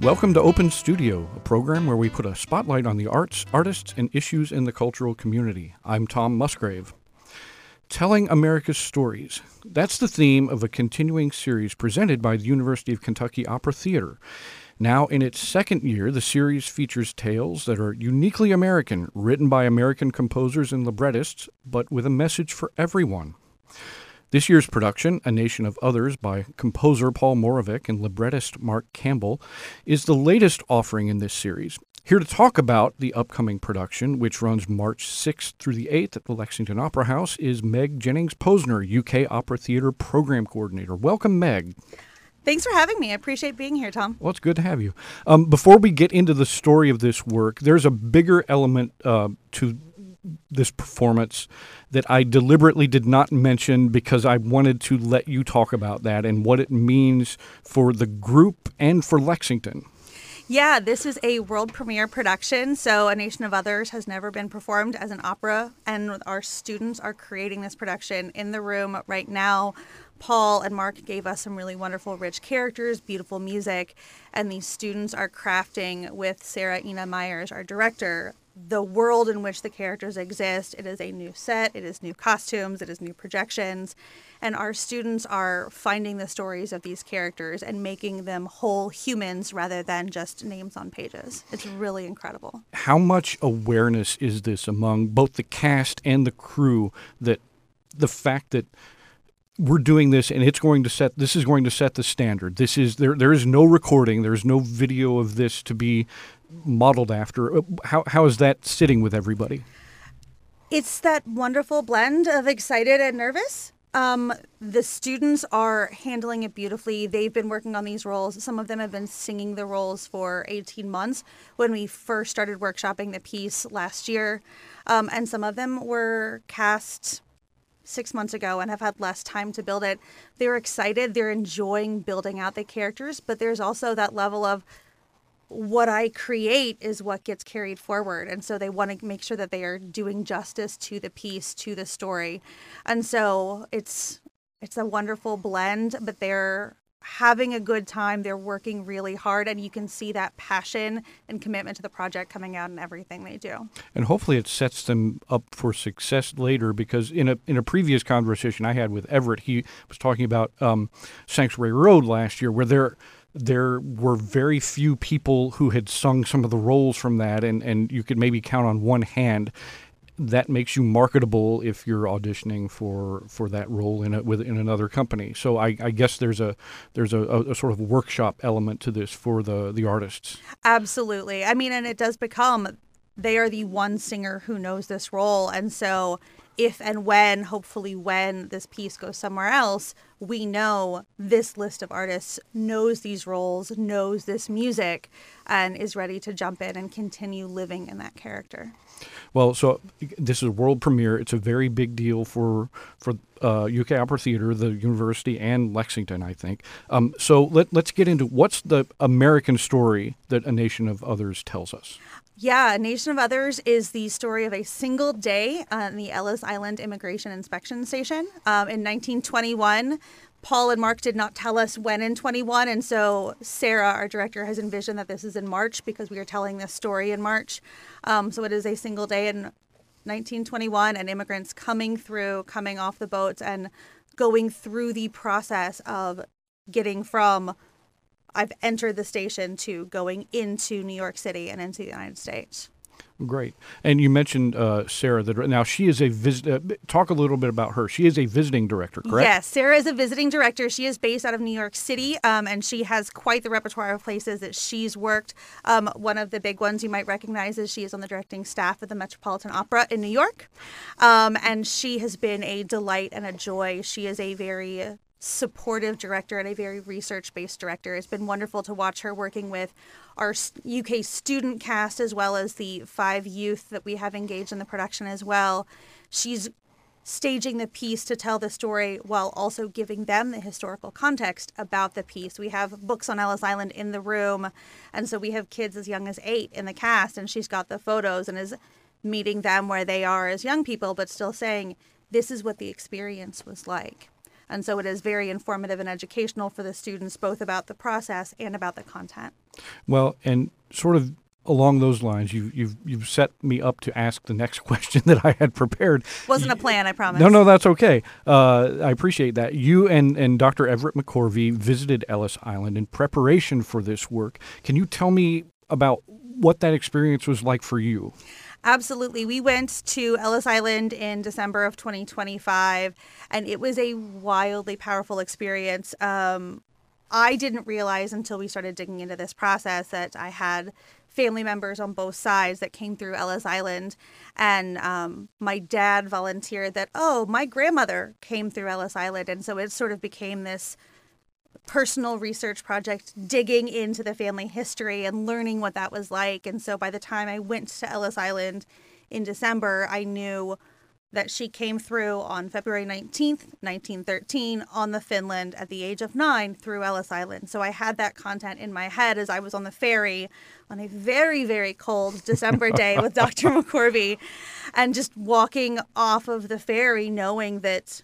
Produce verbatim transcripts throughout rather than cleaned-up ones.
Welcome to Open Studio, a program where we put a spotlight on the arts, artists, and issues in the cultural community. I'm Tom Musgrave. Telling America's Stories. That's the theme of a continuing series presented by the University of Kentucky Opera Theater. Now in its second year, the series features tales that are uniquely American, written by American composers and librettists, but with a message for everyone. This year's production, A Nation of Others by composer Paul Moravec and librettist Mark Campbell, is the latest offering in this series. Here to talk about the upcoming production, which runs March sixth through the eighth at the Lexington Opera House, is Meg Jennings-Posner, U K Opera Theater Program Coordinator. Welcome, Meg. Thanks for having me. I appreciate being here, Tom. Well, it's good to have you. Um, before we get into the story of this work, there's a bigger element uh, to this performance that I deliberately did not mention because I wanted to let you talk about that and what it means for the group and for Lexington. Yeah, this is a world premiere production, so A Nation of Others has never been performed as an opera, and our students are creating this production in the room right now. Paul and Mark gave us some really wonderful, rich characters, beautiful music, and these students are crafting with Sarah Ina Myers, our director, the world in which the characters exist. It is a new set, it is new costumes, it is new projections, and our students are finding the stories of these characters and making them whole humans rather than just names on pages. It's really incredible. How much awareness is this among both the cast and the crew that the fact that we're doing this and it's going to set this is going to set the standard. This is there there is no recording, there's no video of this to be modeled after. How how is that sitting with everybody? It's that wonderful blend of excited and nervous. Um, the students are handling it beautifully. They've been working on these roles. Some of them have been singing the roles for eighteen months when we first started workshopping the piece last year. Um, and some of them were cast six months ago and have had less time to build it. They're excited. They're enjoying building out the characters, but there's also that level of what I create is what gets carried forward. And so they want to make sure that they are doing justice to the piece, to the story. And so it's it's a wonderful blend, but they're having a good time. They're working really hard, and you can see that passion and commitment to the project coming out in everything they do. And hopefully it sets them up for success later, because in a in a previous conversation I had with Everett, he was talking about um, Sanctuary Road last year, where there there were very few people who had sung some of the roles from that, and, and you could maybe count on one hand. That makes you marketable if you're auditioning for, for that role in a, with in another company. So I, I guess there's a there's a, a, a sort of workshop element to this for the, the artists. Absolutely. I mean, and it does become they are the one singer who knows this role, and so if and when, hopefully when this piece goes somewhere else, we know this list of artists knows these roles, knows this music, and is ready to jump in and continue living in that character. Well, so this is a world premiere. It's a very big deal for for uh, U K Opera Theater, the university, and Lexington, I think. Um, so let, let's get into what's the American story that A Nation of Others tells us. Yeah, A Nation of Others is the story of a single day on the Ellis Island Immigration Inspection Station. Um, in nineteen twenty-one, Paul and Mark did not tell us when in twenty-one, and so Sarah, our director, has envisioned that this is in March because we are telling this story in March. Um, so it is a single day in nineteen twenty-one, and immigrants coming through, coming off the boats, and going through the process of getting from I've entered the station to going into New York City and into the United States. Great. And you mentioned uh, Sarah. The, now, she is a visit. Uh, talk a little bit about her. She is a visiting director, correct? Yes, Sarah is a visiting director. She is based out of New York City, um, and she has quite the repertoire of places that she's worked. Um, one of the big ones you might recognize is she is on the directing staff at the Metropolitan Opera in New York, um, and she has been a delight and a joy. She is a very supportive director and a very research-based director. It's been wonderful to watch her working with our U K student cast as well as the five youth that we have engaged in the production as well. She's staging the piece to tell the story while also giving them the historical context about the piece. We have books on Ellis Island in the room, and so we have kids as young as eight in the cast, and she's got the photos and is meeting them where they are as young people, but still saying, this is what the experience was like. And so it is very informative and educational for the students, both about the process and about the content. Well, and sort of along those lines, you, you've you've set me up to ask the next question that I had prepared. Wasn't a plan, I promise. No, no, that's okay. Uh, I appreciate that. You and, and Doctor Everett McCorvey visited Ellis Island in preparation for this work. Can you tell me about what that experience was like for you? Absolutely. We went to Ellis Island in December of twenty twenty-five, and it was a wildly powerful experience. Um, I didn't realize until we started digging into this process that I had family members on both sides that came through Ellis Island. And um, my dad volunteered that, oh, my grandmother came through Ellis Island. And so it sort of became this personal research project, digging into the family history and learning what that was like. And so by the time I went to Ellis Island in December, I knew that she came through on February nineteenth, nineteen thirteen, on the Finland at the age of nine through Ellis Island. So I had that content in my head as I was on the ferry on a very, very cold December day with Doctor McCorvey, and just walking off of the ferry knowing that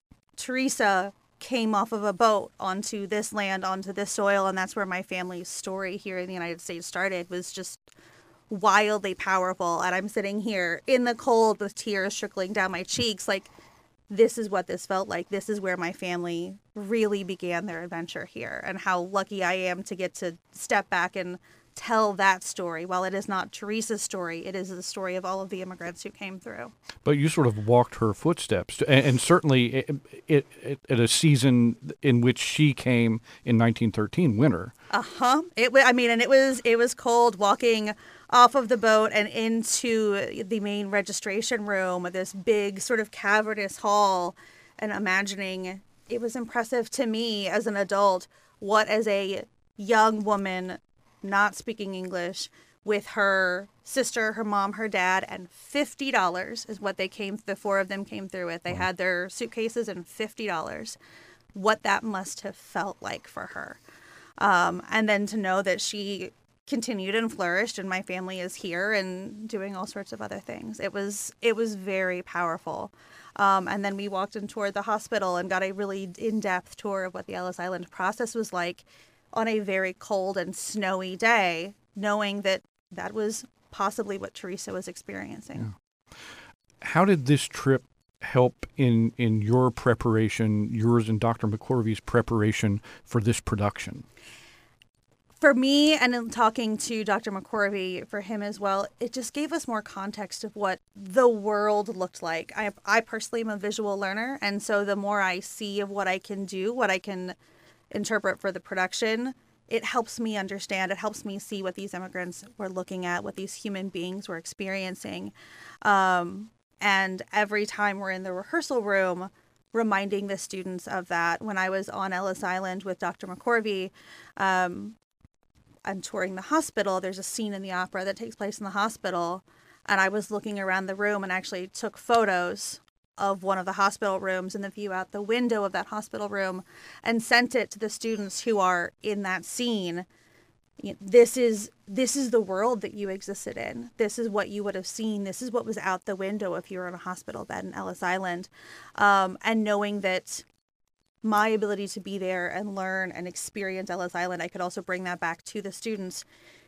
Teresa came off of a boat onto this land, onto this soil, and that's where my family's story here in the United States started, was just wildly powerful. And I'm sitting here in the cold with tears trickling down my cheeks, like, this is what this felt like. This is where my family really began their adventure here, and how lucky I am to get to step back and tell that story. While it is not Teresa's story, it is the story of all of the immigrants who came through. But you sort of walked her footsteps, and, and certainly it, it, it, at a season in which she came in nineteen thirteen, winter. Uh-huh. It, I mean, and it was it was cold walking off of the boat and into the main registration room, this big sort of cavernous hall, and imagining, it was impressive to me as an adult what, as a young woman not speaking English, with her sister, her mom, her dad, and fifty dollars is what they came, the four of them came through with. They Wow. had their suitcases and fifty dollars. What that must have felt like for her. Um, and then to know that she continued and flourished, and my family is here and doing all sorts of other things. It was it was very powerful. Um, and then we walked and toured the hospital and got a really in-depth tour of what the Ellis Island process was like on a very cold and snowy day, knowing that that was possibly what Teresa was experiencing. Yeah. How did this trip help in, in your preparation, yours and Doctor McCorvey's preparation for this production? For me, and in talking to Doctor McCorvey, for him as well, it just gave us more context of what the world looked like. I, I personally am a visual learner, and so the more I see of what I can do, what I can interpret for the production, it helps me understand. It helps me see what these immigrants were looking at, what these human beings were experiencing. Um, and every time we're in the rehearsal room, reminding the students of that. When I was on Ellis Island with Doctor McCorvey, um, I'm touring the hospital, there's a scene in the opera that takes place in the hospital, and I was looking around the room and actually took photos of one of the hospital rooms and the view out the window of that hospital room, and sent it to the students who are in that scene. You know, this is this is the world that you existed in. This is what you would have seen. This is what was out the window if you were in a hospital bed in Ellis Island. Um, and knowing that my ability to be there and learn and experience Ellis Island, I could also bring that back to the students.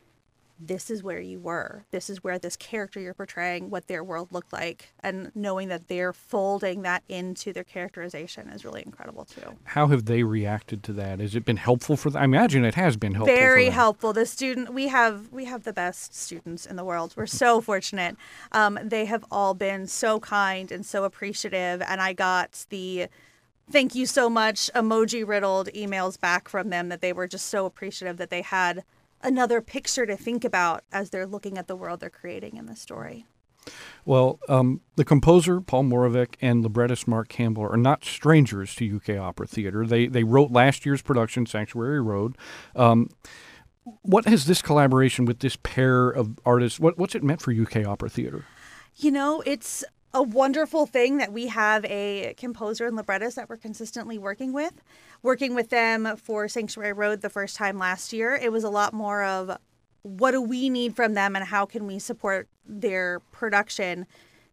This is where you were. This is where this character you're portraying, what their world looked like. And knowing that they're folding that into their characterization is really incredible too. How have they reacted to that? Has it been helpful for them? I imagine it has been helpful. Very for them. helpful. The student, we have we have the best students in the world. We're so fortunate. Um, they have all been so kind and so appreciative. And I got the thank you so much emoji riddled emails back from them, that they were just so appreciative that they had another picture to think about as they're looking at the world they're creating in the story. Well, um, the composer, Paul Moravec, and librettist Mark Campbell are not strangers to U K Opera Theater. They they wrote last year's production, Sanctuary Road. Um, what has this collaboration with this pair of artists, what, what's it meant for U K Opera Theater? You know, it's a wonderful thing that we have a composer and librettist that we're consistently working with. Working with them for Sanctuary Road the first time last year, it was a lot more of what do we need from them and how can we support their production.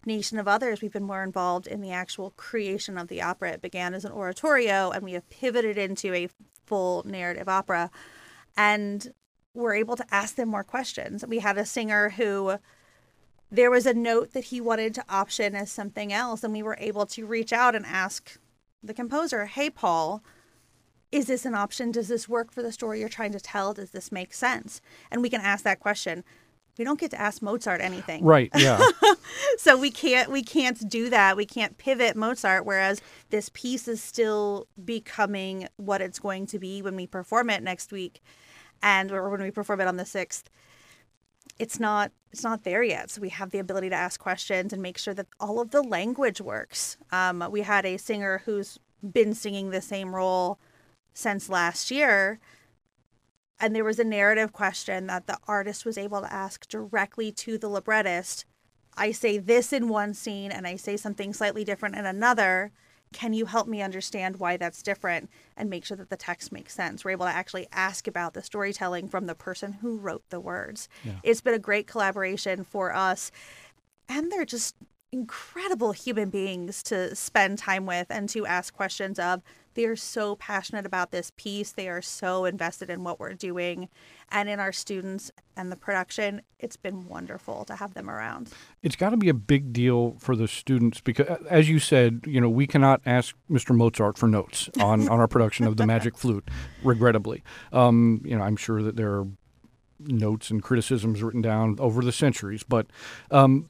Nation of Others, we've been more involved in the actual creation of the opera. It began as an oratorio, and we have pivoted into a full narrative opera. And we're able to ask them more questions. We had a singer who there was a note that he wanted to option as something else, and we were able to reach out and ask the composer, hey, Paul, is this an option? Does this work for the story you're trying to tell? Does this make sense? And we can ask that question. We don't get to ask Mozart anything. Right, yeah. So we can't we can't do that. We can't pivot Mozart, whereas this piece is still becoming what it's going to be when we perform it next week, and or when we perform it on the sixth. It's not it's not there yet. So we have the ability to ask questions and make sure that all of the language works. Um, we had a singer who's been singing the same role since last year, and there was a narrative question that the artist was able to ask directly to the librettist. I say this in one scene and I say something slightly different in another. Can you help me understand why that's different and make sure that the text makes sense? We're able to actually ask about the storytelling from the person who wrote the words. Yeah. It's been a great collaboration for us. And they're just incredible human beings to spend time with and to ask questions of. They are so passionate about this piece. They are so invested in what we're doing and in our students and the production. It's been wonderful to have them around. It's got to be a big deal for the students because, as you said, you know, we cannot ask Mister Mozart for notes on, on our production of The Magic Flute, regrettably. Um, you know, I'm sure that there are notes and criticisms written down over the centuries, but um,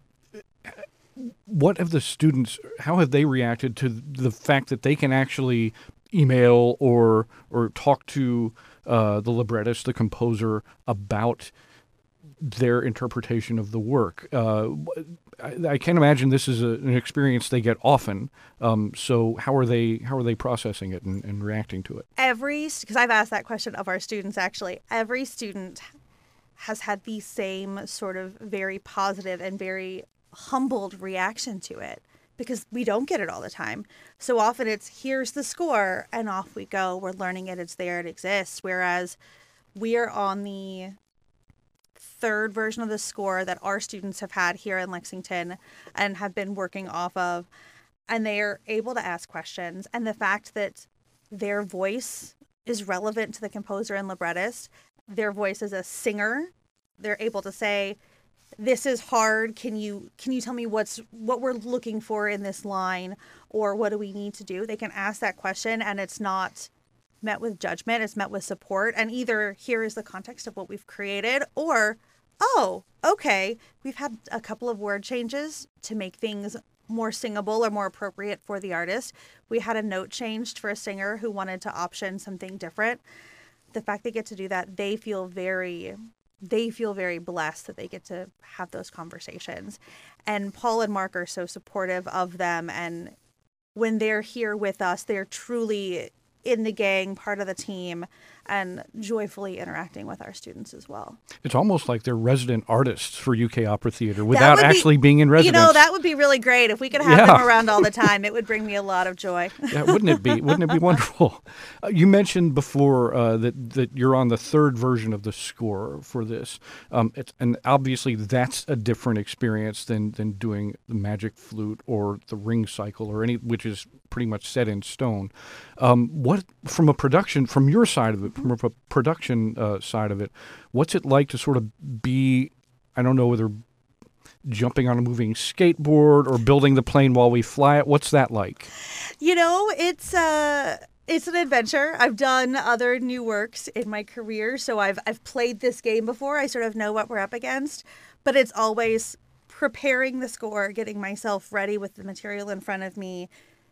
what have the students, how have they reacted to the fact that they can actually email or or talk to uh, the librettist, the composer, about their interpretation of the work? Uh, I, I can't imagine this is a, an experience they get often. Um, so how are they how are they processing it and, and reacting to it? Every, because I've asked that question of our students actually. Every student has had the same sort of very positive and very humbled reaction to it, because we don't get it all the time. So often it's, here's the score, and off we go. We're learning it. It's there. It exists. Whereas we are on the third version of the score that our students have had here in Lexington and have been working off of, and they are able to ask questions. And the fact that their voice is relevant to the composer and librettist, their voice as a singer, they're able to say, this is hard. Can you can you tell me what's what we're looking for in this line, or what do we need to do? They can ask that question, and it's not met with judgment. It's met with support. And either here is the context of what we've created, or, oh, okay, we've had a couple of word changes to make things more singable or more appropriate for the artist. We had a note changed for a singer who wanted to option something different. The fact they get to do that, they feel very... they feel very blessed that they get to have those conversations. And Paul and Mark are so supportive of them. And when they're here with us, they're truly in the gang, part of the team, and joyfully interacting with our students as well. It's almost like they're resident artists for U K Opera Theater without actually be, being in residence. You know, that would be really great. If we could have yeah. them around all the time, it would bring me a lot of joy. Yeah, wouldn't it be? Wouldn't it be wonderful? Uh, you mentioned before uh, that, that you're on the third version of the score for this. Um, it's, and obviously that's a different experience than, than doing the Magic Flute or the Ring Cycle, or any, which is pretty much set in stone. Um, what, from a production, from your side of it, from a production uh, side of it, what's it like to sort of be, I don't know whether jumping on a moving skateboard or building the plane while we fly it? What's that like? You know, it's uh, it's an adventure. I've done other new works in my career, so I've I've played this game before. I sort of know what we're up against, but it's always preparing the score, getting myself ready with the material in front of me,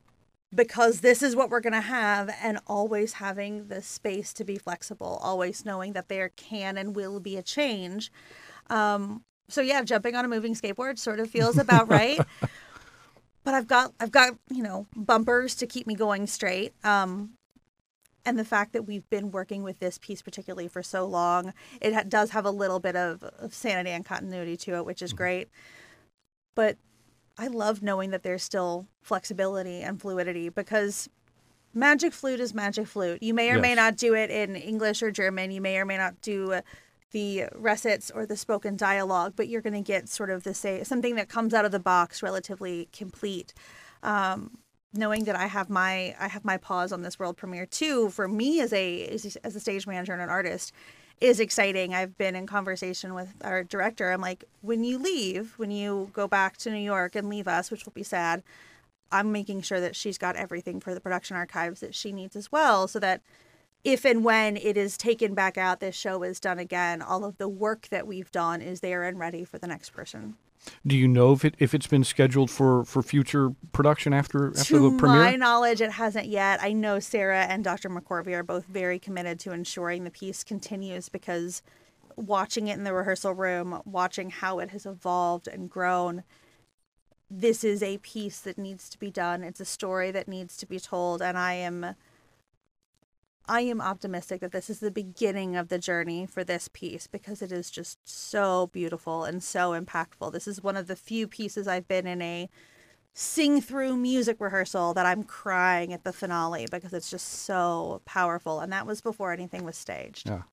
because this is what we're going to have, and always having the space to be flexible, always knowing that there can and will be a change. Um, so yeah, jumping on a moving skateboard sort of feels about right. But I've got, I've got, you know, bumpers to keep me going straight. Um, and the fact that we've been working with this piece particularly for so long, it ha- does have a little bit of, of sanity and continuity to it, which is great. But I love knowing that there's still flexibility and fluidity, because Magic Flute is Magic Flute. You may or yes. may not do it in English or German. You may or may not do the recits or the spoken dialogue, but you're going to get sort of the say something that comes out of the box relatively complete. Um, knowing that I have my I have my paws on this world premiere too, for me as a as a, as a stage manager and an artist, is exciting. I've been in conversation with our director. I'm like, when you leave, when you go back to New York and leave us, which will be sad, I'm making sure that she's got everything for the production archives that she needs as well, so that if and when it is taken back out, this show is done again, all of the work that we've done is there and ready for the next person. Do you know if it if it's been scheduled for, for future production after after to the premiere? To my knowledge, it hasn't yet. I know Sarah and Doctor McCorvey are both very committed to ensuring the piece continues, because watching it in the rehearsal room, watching how it has evolved and grown, this is a piece that needs to be done. It's a story that needs to be told, and I am I am optimistic that this is the beginning of the journey for this piece, because it is just so beautiful and so impactful. This is one of the few pieces I've been in a sing-through music rehearsal that I'm crying at the finale, because it's just so powerful, and that was before anything was staged. Yeah.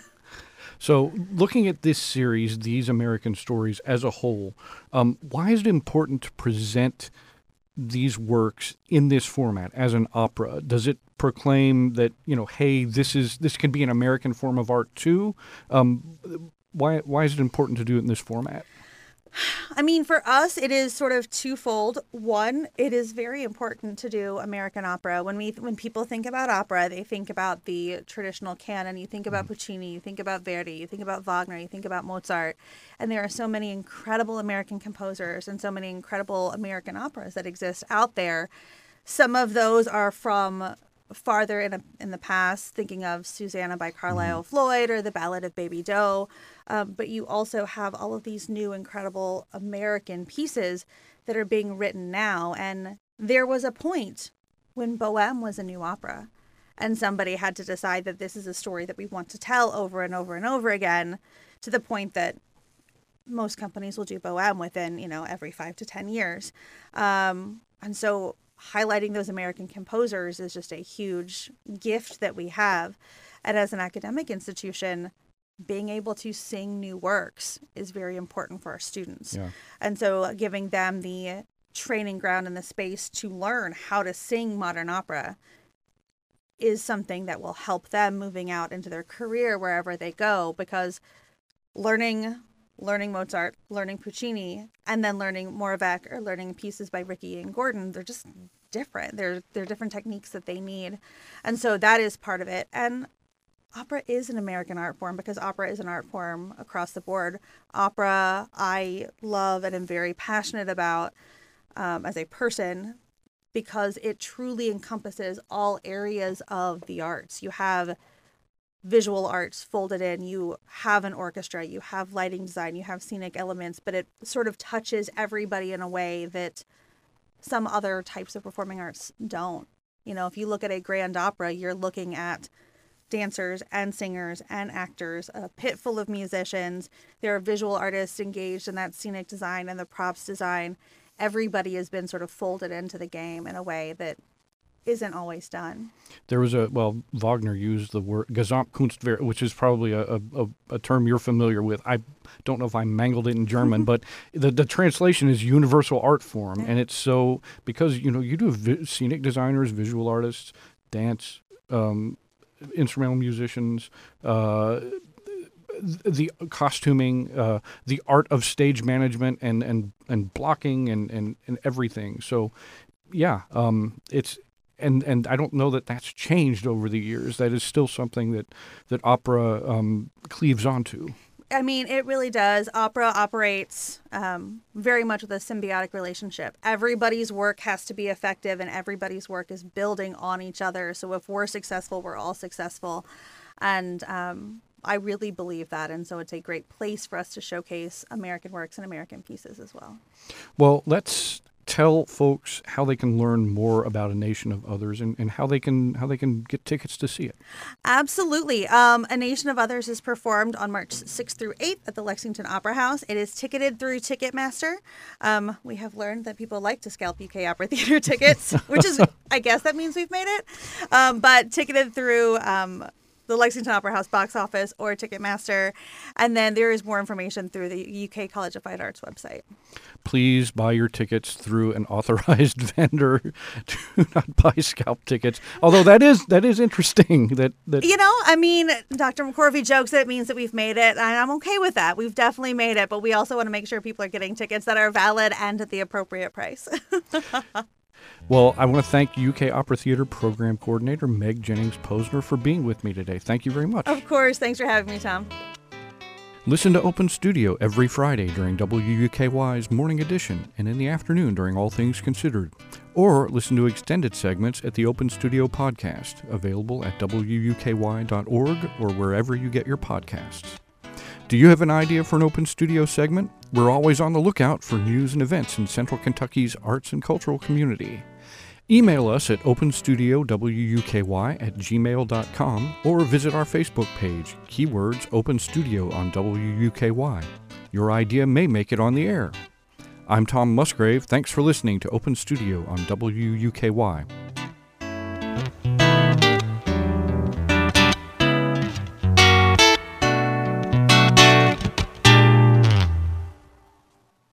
So looking at this series, These American Stories as a whole, um, why is it important to present these works in this format as an opera? Does it proclaim that, you know, hey, this is this can be an American form of art too? Um, why why is it important to do it in this format? I mean, for us, it is sort of twofold. One, it is very important to do American opera. When we when people think about opera, they think about the traditional canon. You think about Puccini, you think about Verdi, you think about Wagner, you think about Mozart. And there are so many incredible American composers and so many incredible American operas that exist out there. Some of those are from farther in, a, in the past, thinking of Susanna by Carlisle mm-hmm. Floyd or The Ballad of Baby Doe. Um, but you also have all of these new incredible American pieces that are being written now. And there was a point when Bohème was a new opera, and somebody had to decide that this is a story that we want to tell over and over and over again, to the point that most companies will do Bohème within, you know, every five to ten years. Um, and so highlighting those American composers is just a huge gift that we have. And as an academic institution, being able to sing new works is very important for our students. Yeah. And so giving them the training ground and the space to learn how to sing modern opera is something that will help them moving out into their career wherever they go, because learning learning Mozart, learning Puccini, and then learning Moravec or learning pieces by Ricky and Gordon, they're just different. They're, they're different techniques that they need. And so that is part of it. And opera is an American art form, because opera is an art form across the board. Opera, I love and am very passionate about um, as a person, because it truly encompasses all areas of the arts. You have visual arts folded in, you have an orchestra, you have lighting design, you have scenic elements, but it sort of touches everybody in a way that some other types of performing arts don't. You know, if you look at a grand opera, you're looking at dancers and singers and actors, a pit full of musicians. There are visual artists engaged in that scenic design and the props design. Everybody has been sort of folded into the game in a way that isn't always done. There was a, well, Wagner used the word Gesamtkunstwerk, which is probably a, a, a term you're familiar with. I don't know if I mangled it in German, but the, the translation is universal art form. Yeah. And it's so, because, you know, you do have vi- scenic designers, visual artists, dance, um, instrumental musicians, uh, the costuming, uh, the art of stage management and, and, and blocking and, and, and everything. So, yeah, um, it's, and, and I don't know that that's changed over the years. That is still something that, that opera um, cleaves onto. I mean, it really does. Opera operates um, very much with a symbiotic relationship. Everybody's work has to be effective, and everybody's work is building on each other. So if we're successful, we're all successful. And um, I really believe that. And so it's a great place for us to showcase American works and American pieces as well. Well, let's tell folks how they can learn more about A Nation of Others, and, and how they can how they can get tickets to see it. Absolutely. Um, A Nation of Others is performed on March sixth through eighth at the Lexington Opera House. It is ticketed through Ticketmaster. Um, we have learned that people like to scalp U K Opera Theater tickets, which is, I guess that means we've made it. Um, but ticketed through um, the Lexington Opera House box office or Ticketmaster. And then there is more information through the U K College of Fine Arts website. Please buy your tickets through an authorized vendor. Do not buy scalp tickets. Although that is that is interesting. That, that You know, I mean, Doctor McCorvey jokes that it means that we've made it, and I'm okay with that. We've definitely made it, but we also want to make sure people are getting tickets that are valid and at the appropriate price. Well, I want to thank U K Opera Theater Program Coordinator Meg Jennings-Posner for being with me today. Thank you very much. Of course. Thanks for having me, Tom. Listen to Open Studio every Friday during W U K Y's Morning Edition and in the afternoon during All Things Considered. Or listen to extended segments at the Open Studio Podcast, available at W U K Y dot org or wherever you get your podcasts. Do you have an idea for an Open Studio segment? We're always on the lookout for news and events in Central Kentucky's arts and cultural community. Email us at openstudiowuky at gmail dot com or visit our Facebook page, keywords Open Studio on W U K Y. Your idea may make it on the air. I'm Tom Musgrave. Thanks for listening to Open Studio on W U K Y.